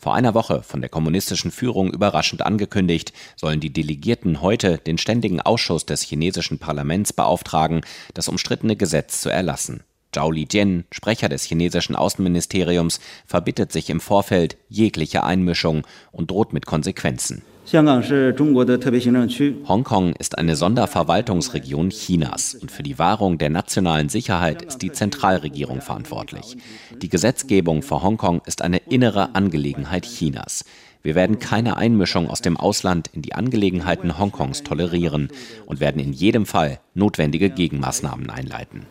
Vor einer Woche von der kommunistischen Führung überraschend angekündigt, sollen die Delegierten heute den Ständigen Ausschuss des chinesischen Parlaments beauftragen, das umstrittene Gesetz zu erlassen. Zhao Lijian, Sprecher des chinesischen Außenministeriums, verbittet sich im Vorfeld jegliche Einmischung und droht mit Konsequenzen. Hongkong ist eine Sonderverwaltungsregion Chinas und für die Wahrung der nationalen Sicherheit ist die Zentralregierung verantwortlich. Die Gesetzgebung für Hongkong ist eine innere Angelegenheit Chinas. Wir werden keine Einmischung aus dem Ausland in die Angelegenheiten Hongkongs tolerieren und werden in jedem Fall notwendige Gegenmaßnahmen einleiten.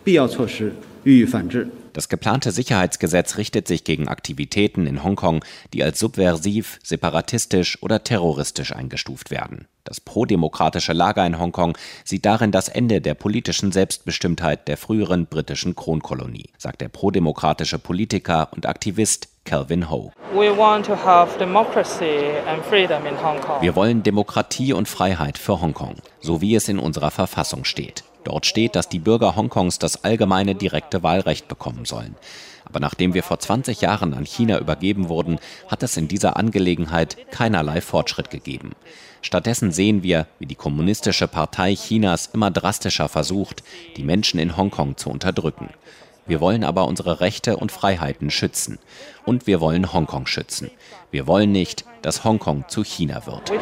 Das geplante Sicherheitsgesetz richtet sich gegen Aktivitäten in Hongkong, die als subversiv, separatistisch oder terroristisch eingestuft werden. Das prodemokratische Lager in Hongkong sieht darin das Ende der politischen Selbstbestimmtheit der früheren britischen Kronkolonie, sagt der prodemokratische Politiker und Aktivist Calvin Ho. Wir wollen Demokratie und Freiheit für Hongkong, so wie es in unserer Verfassung steht. Dort steht, dass die Bürger Hongkongs das allgemeine direkte Wahlrecht bekommen sollen. Aber nachdem wir vor 20 Jahren an China übergeben wurden, hat es in dieser Angelegenheit keinerlei Fortschritt gegeben. Stattdessen sehen wir, wie die Kommunistische Partei Chinas immer drastischer versucht, die Menschen in Hongkong zu unterdrücken. Wir wollen aber unsere Rechte und Freiheiten schützen. Und wir wollen Hongkong schützen. Wir wollen nicht, dass Hongkong zu China wird.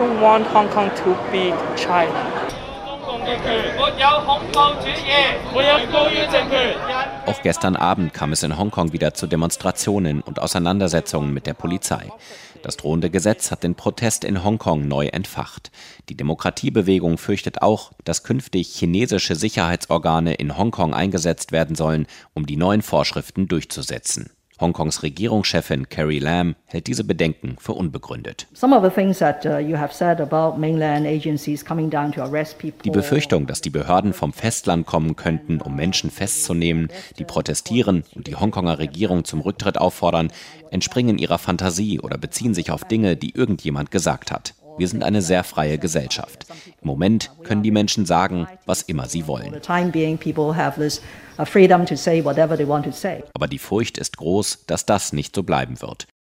Auch gestern Abend kam es in Hongkong wieder zu Demonstrationen und Auseinandersetzungen mit der Polizei. Das drohende Gesetz hat den Protest in Hongkong neu entfacht. Die Demokratiebewegung fürchtet auch, dass künftig chinesische Sicherheitsorgane in Hongkong eingesetzt werden sollen, um die neuen Vorschriften durchzusetzen. Hongkongs Regierungschefin Carrie Lam hält diese Bedenken für unbegründet. Die Befürchtung, dass die Behörden vom Festland kommen könnten, um Menschen festzunehmen, die protestieren und die Hongkonger Regierung zum Rücktritt auffordern, entspringen ihrer Fantasie oder beziehen sich auf Dinge, die irgendjemand gesagt hat. Wir sind eine sehr freie Gesellschaft. Im Moment können die Menschen sagen, was immer sie wollen. Aber die Furcht ist groß, dass das nicht so bleiben wird.